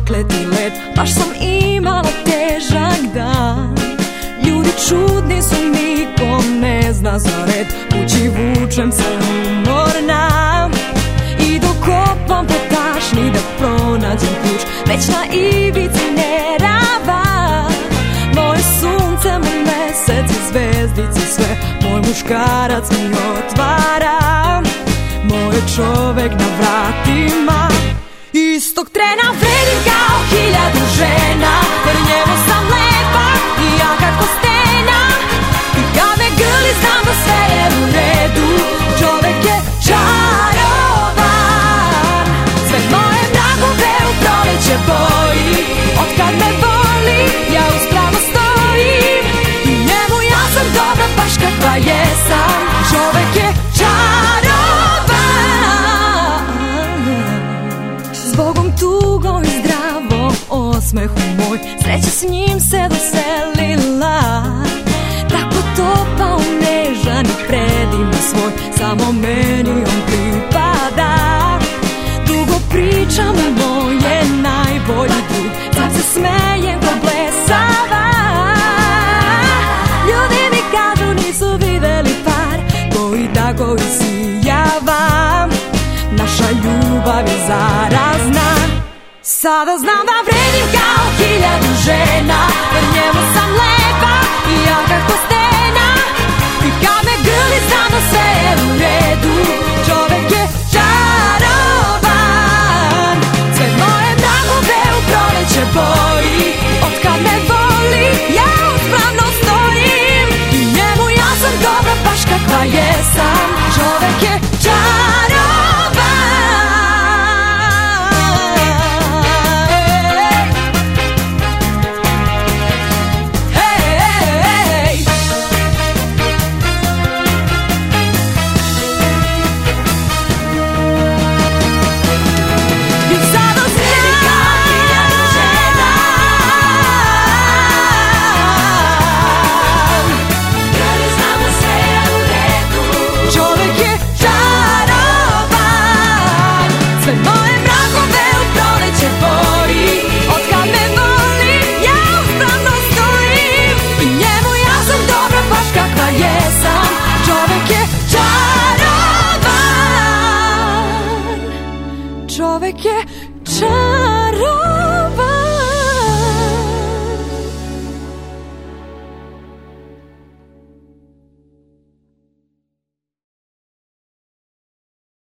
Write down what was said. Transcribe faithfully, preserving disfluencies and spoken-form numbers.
prokleti led, baš sam imala težak dan. Ljudi čudni su, niko ne zna za red, kući vučem se umorna i dok kopam po tašni da pronađem ključ, već na ivici nerava. Moje sunce, moj mesec i zvezdice sve, moj muškarac mi otvara, moj čovek na vratima. Istog trena vredim kao hiljadu žena, jer njemu sam lepa i jaka ko stena. I kad me grli znam da sve je u redu, čovek je čarovan. Sve moje mrakove u proleće boji, otkad me voli ja uspravno stojim. I njemu ja sam dobra baš kakva jesam, čovek je čarovan. Zbogom tugom i zdravo osmehu moj, sreća s njim se doselila. Tako topao, nežan i predivan svoj, samo meni on pripada. Dugo pričam o moje najbolji drug, sad se smejem ko blesava. Ljudi mi kažu nisu videli par koji tako isijava. Naša ljubav je zarazna, sada znam da vredim kao hiljadu žena, jer njemu sam lepa i jaka ko stena. I kad me grli znam da sve je u redu, čovek je čarovan. Sve moje mrakove u proleće boji, otkad me voli ja uspravno stojim. I njemu ja sam dobra baš kakva jesam, čovek je čarovan. Čovek je